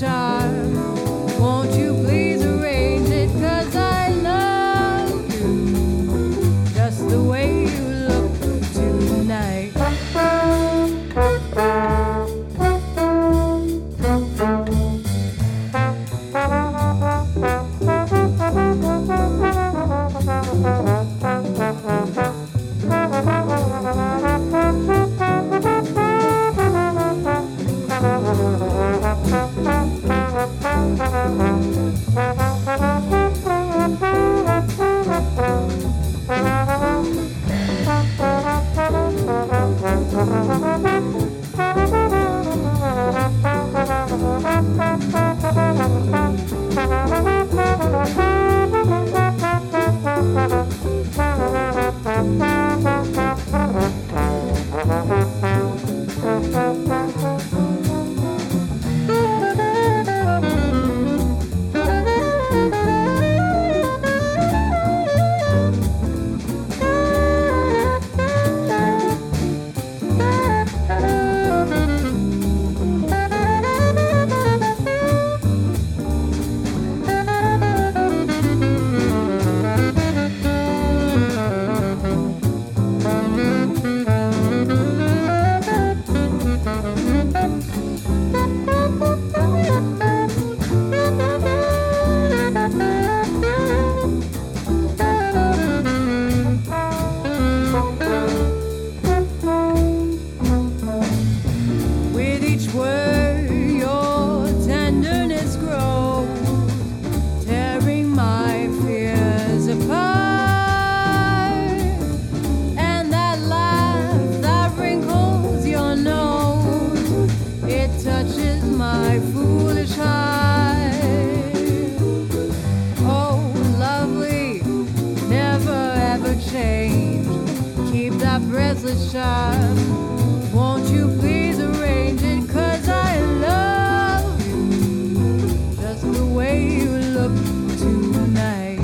charm. Won't you please arrange it? 'Cause I love you just the way you look tonight. Breathless charm. Won't you please arrange it? 'Cause I love you just the way you look tonight.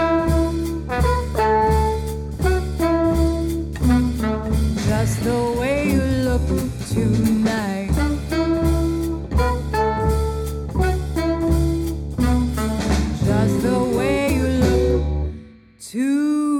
Just the way you look tonight. Just the way you look tonight.